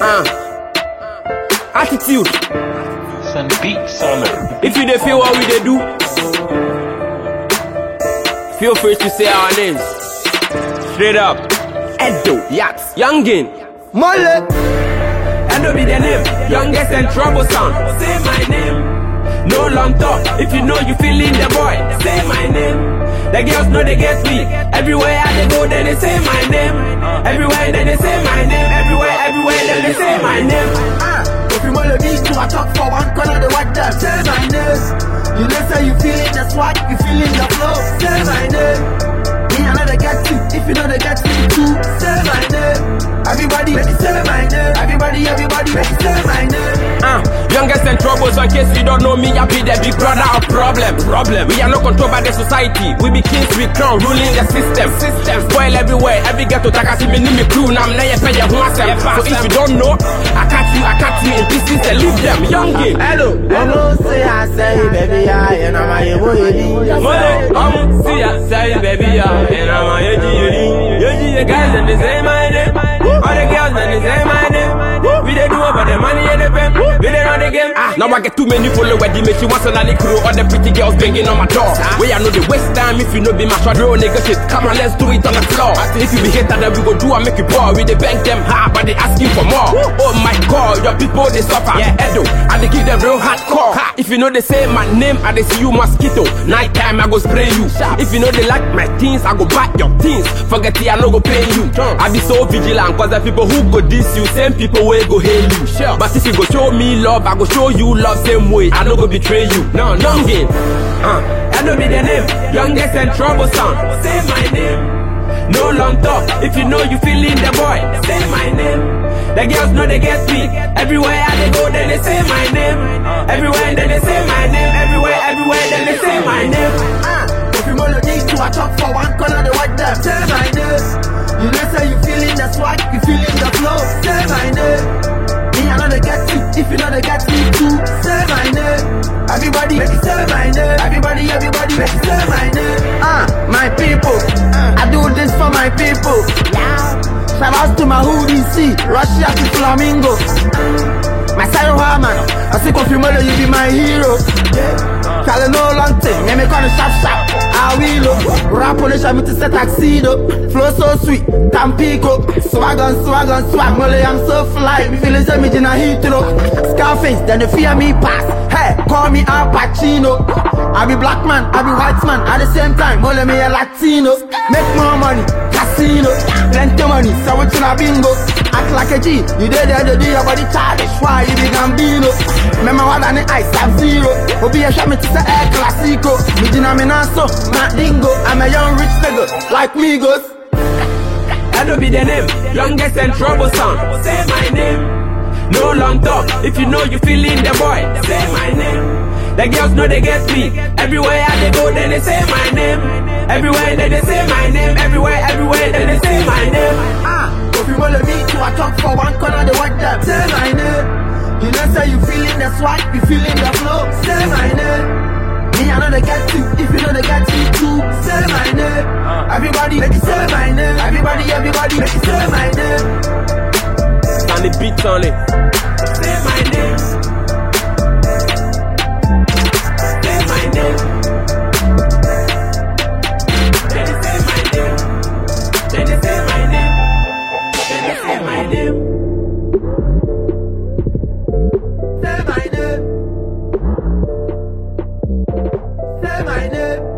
Attitude. Some beats on it. If you dey feel what we dey do, feel free to say our names. Straight up. Edo, Yats, Youngin, Mole. Edo be the name. Youngest and troublesome. Say my name. No long talk. If you know you feeling the boy, say my name. The girls know they get me. Everywhere I go, then they say my name. Everywhere then they say my name. Everywhere then they say my name. If you wanna be to I talk for one corner, the white them. Say my name. You know say you feeling the swag, you feeling the flow. Say my name. Me I know they get you. If you know they get you too, say my name. Everybody make it say my name. Everybody make it say my name. Youngest and troubles, so in case you don't know me, I be the big brother of problem. We are not controlled by the society. We be kings, we crown, ruling the system. Spoil everywhere, every ghetto taka see me name me crew. Now I'm not yet pay your one. So if you don't know, I catch you in pieces and leave them. Youngin, hello. I say baby, and I'm a boy. See I say baby, and I'm a the guys and they say my name. All the girls and they say my name. We they do about the money and the pen. We they run the game. Now I get too many followers. They make you want to the crew. All the pretty girls banging on my door. We are know the waste time. If you know be my short real nigga shit. Come on, let's do it on the floor. If you be hater, then we go do and make you poor. We they bang them hard, but they asking for more. Oh my God, your people they suffer. Yeah, Edo, and they give them real hardcore. If you know they say my name, I they see you mosquito. Night time I go spray you. If you know they like my teens, I go bite your teens. Forget it, I no go pay you. I be so vigilant, cause the people who go diss you, same people will go hail you. But if you go show me love, I go show you love same way. I no go betray you. No, Youngin. Edo be the name. Youngest and troublesome. Say my name. No long talk. If you know you feeling the boy, say my name. The girls know they get me. Everywhere I go, then they say my name. Everywhere then they say my name. Everywhere then they say my name. If you wanna need to I talk for one corner, the white them. Say my name. You know say you feeling the swag, you feeling the flow. Say my name. Me I know they get you. If you know they get me too, say my name. Everybody make it say my name. Everybody make it say my name. My people, I do this for my people. Shout out to my hoodie, see Russia to Flamingo. My side man, I see confirmation you be my hero. Call no long thing, me call it sharp. I will rap polish me to set tuxedo. Flow so sweet, Tampico. Swag. Mole I'm so fly. Me feeling say me in a Heathrow. Scarface, then they fear me pass. Hey, call me Al Pacino. I be black man, I be white man. At the same time, mole me a Latino. Make more money, casino. Plenty money, so we tuna bingo. Act like a G, you did the do your body childish. Why you be Gambino? Remember what I need, I have zero. Obi a shot me to the air classico. Me dina me naso, not dingo. I'm a young rich nigga, like Migos. Edo be the name, youngest and troublesome. Say my name. No long talk. If you know you feeling the boy, say my name. The girls know they get me. Everywhere I go, then they say my name. Everywhere then they say my name. Everywhere then they say my name. If you wanna meet to I talk for one corner, the white them. Say my name. You know say you feeling the swag, you feeling the flow. Say my name. Me I know they get you. If you know they get you too, say my name. Everybody make it say my name. Everybody make it say my name. And the beats on it. Say my name. Say my name. Then they say my name. Then they say my name. Then they say my name. Say my name. Say my name.